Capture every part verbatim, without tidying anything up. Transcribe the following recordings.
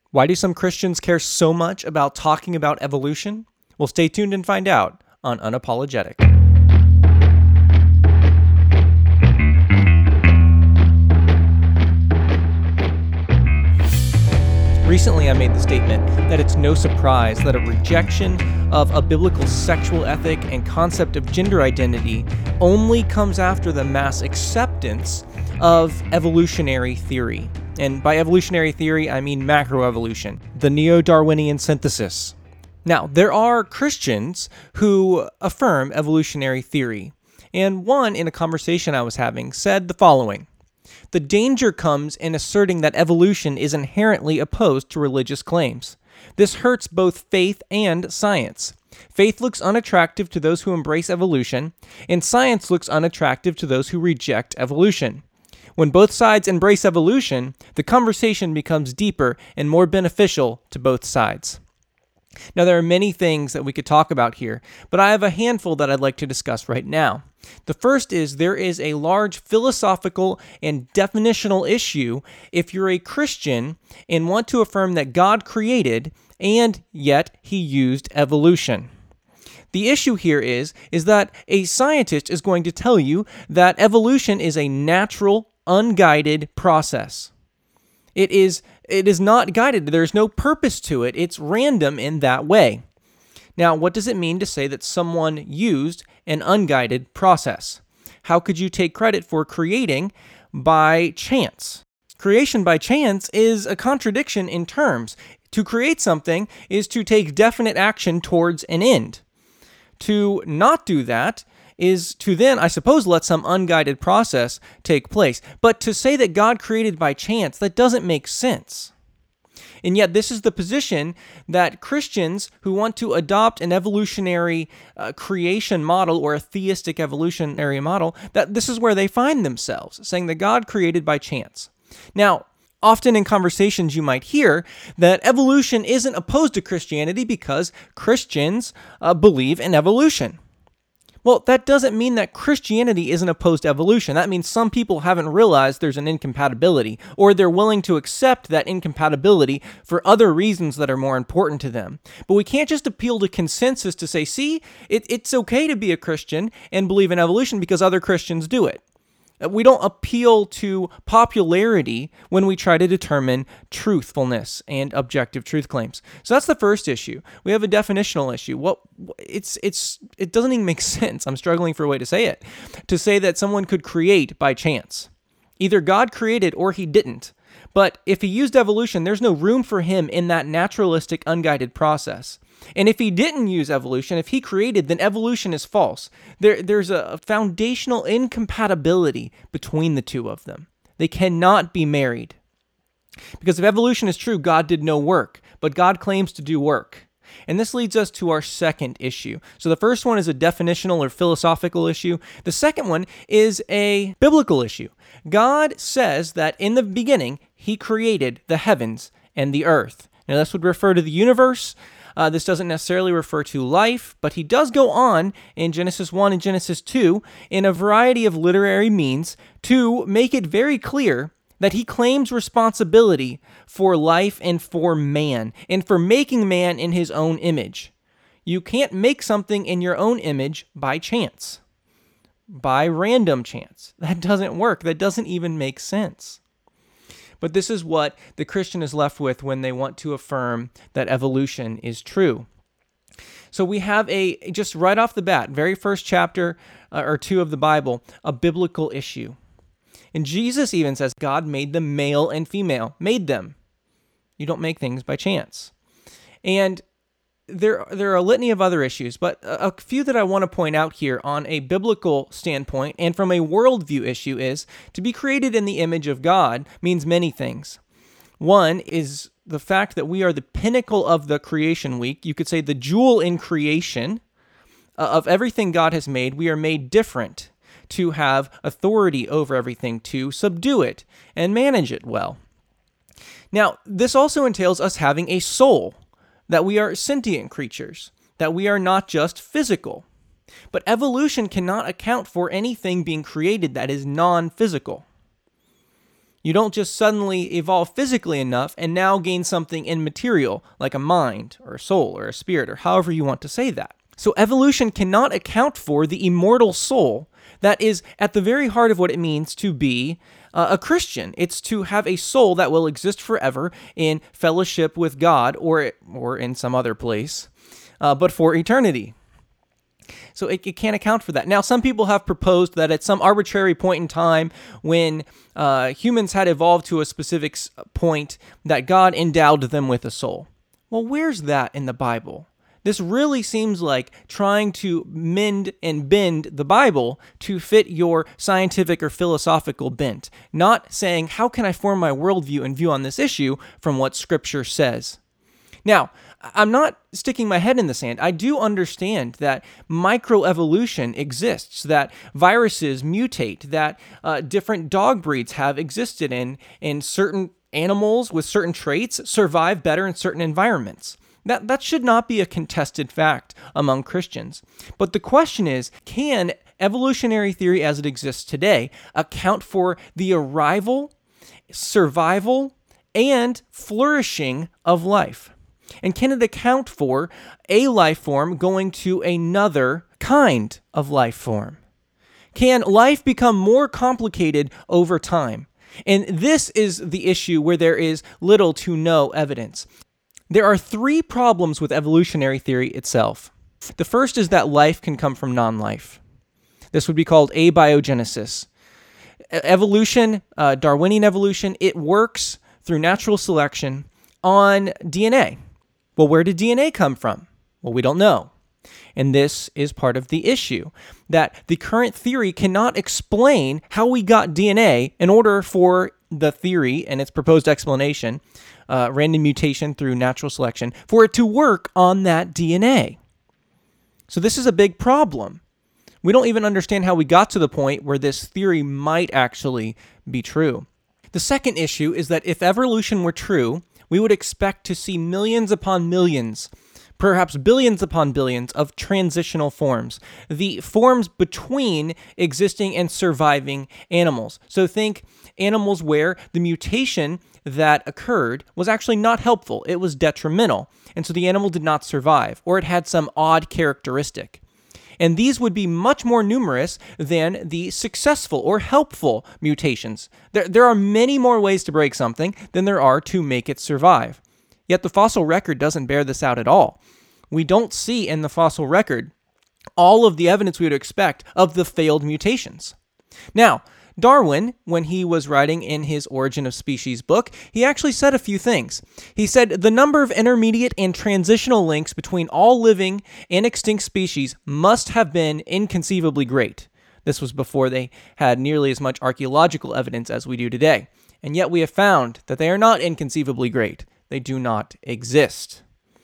Why do some Christians care so much about talking about evolution? Well, stay tuned and find out on Unapologetic. Recently, I made the statement that it's no surprise that a rejection of a biblical sexual ethic and concept of gender identity only comes after the mass acceptance of evolutionary theory. And by evolutionary theory, I mean macroevolution, the neo-Darwinian synthesis. Now, there are Christians who affirm evolutionary theory, and one, in a conversation I was having, said the following: "The danger comes in asserting that evolution is inherently opposed to religious claims. This hurts both faith and science. Faith looks unattractive to those who embrace evolution, and science looks unattractive to those who reject evolution. When both sides embrace evolution, the conversation becomes deeper and more beneficial to both sides." Now, there are many things that we could talk about here, but I have a handful that I'd like to discuss right now. The first is there is a large philosophical and definitional issue if you're a Christian and want to affirm that God created and yet he used evolution. The issue here is, is that a scientist is going to tell you that evolution is a natural, unguided process. It is it is not guided. There's no purpose to it. It's random in that way. Now, what does it mean to say that someone used an unguided process? How could you take credit for creating by chance? Creation by chance is a contradiction in terms. To create something is to take definite action towards an end. To not do that is to then, I suppose, let some unguided process take place. But to say that God created by chance, that doesn't make sense. And yet this is the position that Christians who want to adopt an evolutionary uh, creation model or a theistic evolutionary model, that this is where they find themselves, saying that God created by chance. Now, often in conversations you might hear that evolution isn't opposed to Christianity because Christians uh, believe in evolution. Well, that doesn't mean that Christianity isn't opposed to evolution. That means some people haven't realized there's an incompatibility, or they're willing to accept that incompatibility for other reasons that are more important to them. But we can't just appeal to consensus to say, see, it, it's okay to be a Christian and believe in evolution because other Christians do it. We don't appeal to popularity when we try to determine truthfulness and objective truth claims. So that's the first issue. We have a definitional issue. What it's it's it doesn't even make sense. I'm struggling for a way to say it. To say that someone could create by chance. Either God created or he didn't. But if he used evolution, there's no room for him in that naturalistic, unguided process. And if he didn't use evolution, if he created, then evolution is false. There, there's a foundational incompatibility between the two of them. They cannot be married. Because if evolution is true, God did no work, but God claims to do work. And this leads us to our second issue. So the first one is a definitional or philosophical issue. The second one is a biblical issue. God says that in the beginning, he created the heavens and the earth. Now, this would refer to the universe. Uh, this doesn't necessarily refer to life, but he does go on in Genesis one and Genesis two in a variety of literary means to make it very clear that he claims responsibility for life and for man, and for making man in his own image. You can't make something in your own image by chance, by random chance. That doesn't work. That doesn't even make sense. But this is what the Christian is left with when they want to affirm that evolution is true. So we have a, just right off the bat, very first chapter uh, or two of the Bible, a biblical issue. And Jesus even says God made them male and female, made them. You don't make things by chance. And there, there are a litany of other issues, but a few that I want to point out here on a biblical standpoint and from a worldview issue is to be created in the image of God means many things. One is the fact that we are the pinnacle of the creation week. You could say the jewel in creation uh, of everything God has made. We are made different to have authority over everything, to subdue it and manage it well. Now, this also entails us having a soul, that we are sentient creatures, that we are not just physical. But evolution cannot account for anything being created that is non-physical. You don't just suddenly evolve physically enough and now gain something immaterial, like a mind or a soul or a spirit, or however you want to say that. So evolution cannot account for the immortal soul that is at the very heart of what it means to be uh, a Christian. It's to have a soul that will exist forever in fellowship with God or, or in some other place, uh, but for eternity. So it, it can't account for that. Now, some people have proposed that at some arbitrary point in time when uh, humans had evolved to a specific point, that God endowed them with a soul. Well, where's that in the Bible? This really seems like trying to mend and bend the Bible to fit your scientific or philosophical bent, not saying, how can I form my worldview and view on this issue from what Scripture says? Now, I'm not sticking my head in the sand. I do understand that microevolution exists, that viruses mutate, that uh, different dog breeds have existed in, in certain animals with certain traits survive better in certain environments. That, that should not be a contested fact among Christians. But the question is, can evolutionary theory as it exists today account for the arrival, survival, and flourishing of life? And can it account for a life form going to another kind of life form? Can life become more complicated over time? And this is the issue where there is little to no evidence. There are three problems with evolutionary theory itself. The first is that life can come from non-life. This would be called abiogenesis. Evolution, uh, Darwinian evolution, it works through natural selection on D N A. Well, where did D N A come from? Well, we don't know. And this is part of the issue, that the current theory cannot explain how we got D N A in order for the theory and its proposed explanation, uh, random mutation through natural selection, for it to work on that D N A. So this is a big problem. We don't even understand how we got to the point where this theory might actually be true. The second issue is that if evolution were true, we would expect to see millions upon millions, perhaps billions upon billions of transitional forms, the forms between existing and surviving animals. So think animals where the mutation that occurred was actually not helpful. It was detrimental. And so the animal did not survive, or it had some odd characteristic. And these would be much more numerous than the successful or helpful mutations. There, there are many more ways to break something than there are to make it survive. Yet the fossil record doesn't bear this out at all. We don't see in the fossil record all of the evidence we would expect of the failed mutations. Now, Darwin, when he was writing in his Origin of Species book, he actually said a few things. He said, the number of intermediate and transitional links between all living and extinct species must have been inconceivably great. This was before they had nearly as much archaeological evidence as we do today. And yet we have found that they are not inconceivably great. They do not exist.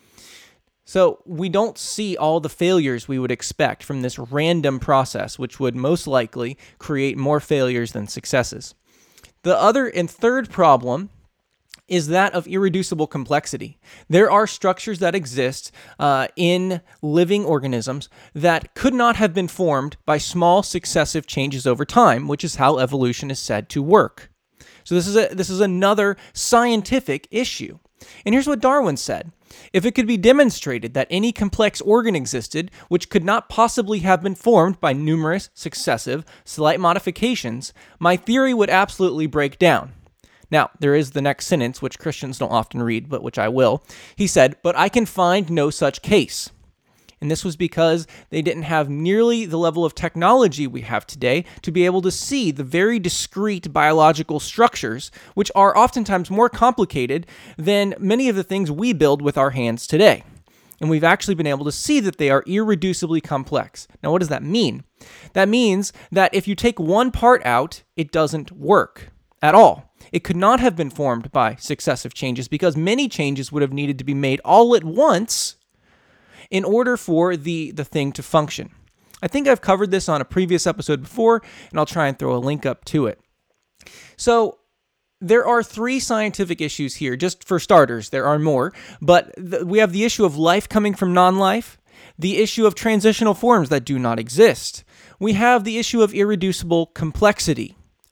So we don't see all the failures we would expect from this random process, which would most likely create more failures than successes. The other and third problem is that of irreducible complexity. There are structures that exist uh, in living organisms that could not have been formed by small successive changes over time, which is how evolution is said to work. So this is a, this is another scientific issue. And here's what Darwin said. If it could be demonstrated that any complex organ existed which could not possibly have been formed by numerous, successive, slight modifications, my theory would absolutely break down. Now, there is the next sentence, which Christians don't often read, but which I will. He said, but I can find no such case. And this was because they didn't have nearly the level of technology we have today to be able to see the very discrete biological structures, which are oftentimes more complicated than many of the things we build with our hands today. And we've actually been able to see that they are irreducibly complex. Now, what does that mean? That means that if you take one part out, it doesn't work at all. It could not have been formed by successive changes because many changes would have needed to be made all at once in order for the, the thing to function. I think I've covered this on a previous episode before, and I'll try and throw a link up to it. So there are three scientific issues here, just for starters. There are more, but th- we have the issue of life coming from non-life, the issue of transitional forms that do not exist. We have the issue of irreducible complexity.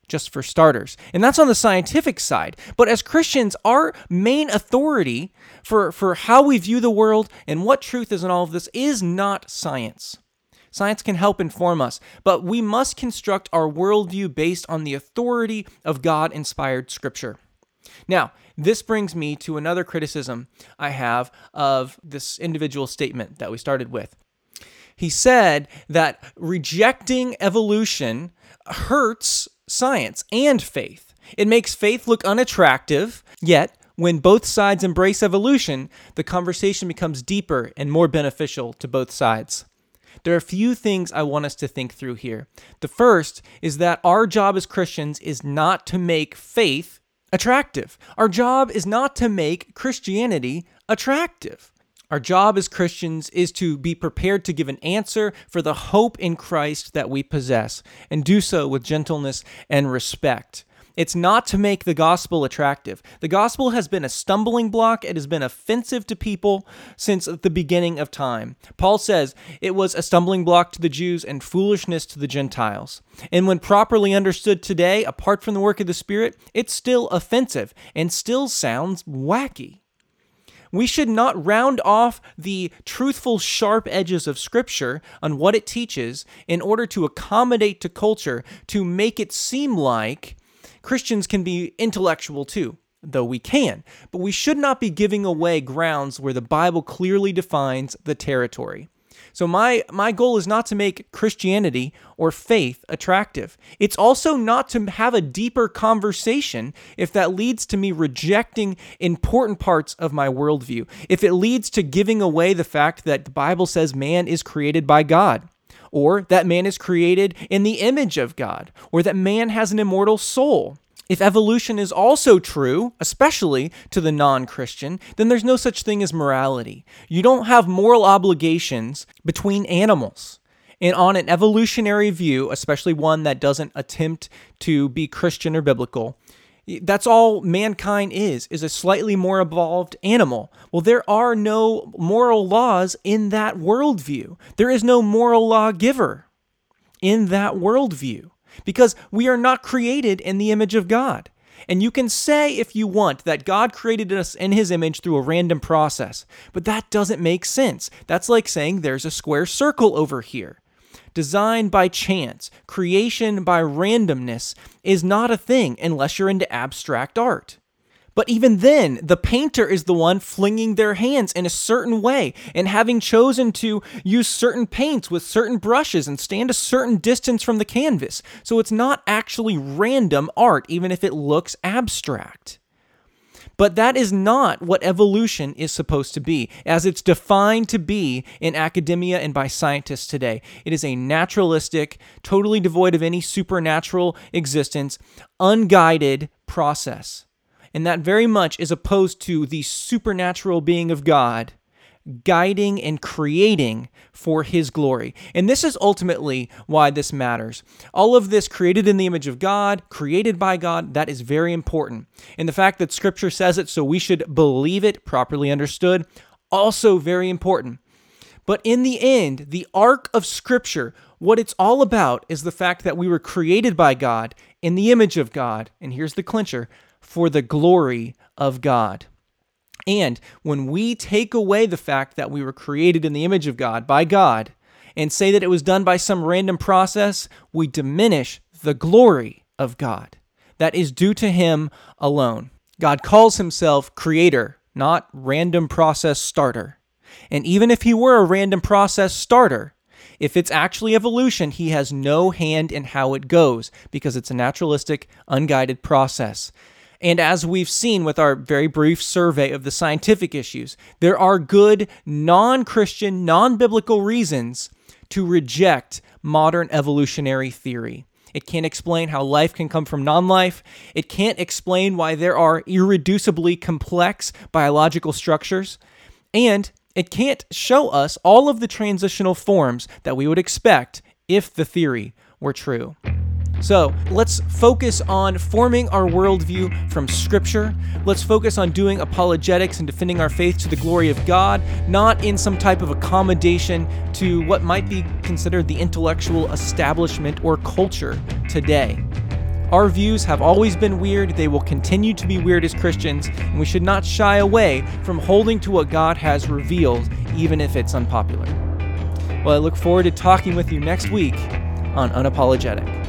just for starters. And that's on the scientific side. But as Christians, our main authority for, for how we view the world and what truth is in all of this is not science. Science can help inform us, but we must construct our worldview based on the authority of God-inspired Scripture. Now, this brings me to another criticism I have of this individual statement that we started with. He said that rejecting evolution hurts science and faith. It makes faith look unattractive, yet when both sides embrace evolution, the conversation becomes deeper and more beneficial to both sides. There are a few things I want us to think through here. The first is that our job as Christians is not to make faith attractive. Our job is not to make Christianity attractive. Our job as Christians is to be prepared to give an answer for the hope in Christ that we possess, and do so with gentleness and respect. It's not to make the gospel attractive. The gospel has been a stumbling block. It has been offensive to people since the beginning of time. Paul says it was a stumbling block to the Jews and foolishness to the Gentiles. And when properly understood today, apart from the work of the Spirit, it's still offensive and still sounds wacky. We should not round off the truthful, sharp edges of Scripture on what it teaches in order to accommodate to culture to make it seem like Christians can be intellectual too, though we can. But we should not be giving away grounds where the Bible clearly defines the territory. So my, my goal is not to make Christianity or faith attractive. It's also not to have a deeper conversation if that leads to me rejecting important parts of my worldview. If it leads to giving away the fact that the Bible says man is created by God, or that man is created in the image of God, or that man has an immortal soul. If evolution is also true, especially to the non-Christian, then there's no such thing as morality. You don't have moral obligations between animals. And on an evolutionary view, especially one that doesn't attempt to be Christian or biblical, that's all mankind is, is a slightly more evolved animal. Well, there are no moral laws in that worldview. There is no moral lawgiver in that worldview, because we are not created in the image of God. And you can say, if you want, that God created us in his image through a random process, but that doesn't make sense. That's like saying there's a square circle over here. Design by chance, creation by randomness is not a thing unless you're into abstract art. But even then, the painter is the one flinging their hands in a certain way and having chosen to use certain paints with certain brushes and stand a certain distance from the canvas. So it's not actually random art, even if it looks abstract. But that is not what evolution is supposed to be, as it's defined to be in academia and by scientists today. It is a naturalistic, totally devoid of any supernatural existence, unguided process. And that very much is opposed to the supernatural being of God, guiding and creating for his glory. And this is ultimately why this matters. All of this created in the image of God, created by God, that is very important. And the fact that Scripture says it, so we should believe it, properly understood, also very important. But in the end, the arc of Scripture, what it's all about is the fact that we were created by God in the image of God, and here's the clincher, for the glory of God. And when we take away the fact that we were created in the image of God by God and say that it was done by some random process, we diminish the glory of God that is due to him alone. God calls himself creator, not random process starter. And even if he were a random process starter, if it's actually evolution, he has no hand in how it goes because it's a naturalistic, unguided process. And as we've seen with our very brief survey of the scientific issues, there are good non-Christian, non-biblical reasons to reject modern evolutionary theory. It can't explain how life can come from non-life. It can't explain why there are irreducibly complex biological structures. And it can't show us all of the transitional forms that we would expect if the theory were true. So let's focus on forming our worldview from Scripture. Let's focus on doing apologetics and defending our faith to the glory of God, not in some type of accommodation to what might be considered the intellectual establishment or culture today. Our views have always been weird, they will continue to be weird as Christians, and we should not shy away from holding to what God has revealed, even if it's unpopular. Well, I look forward to talking with you next week on Unapologetic.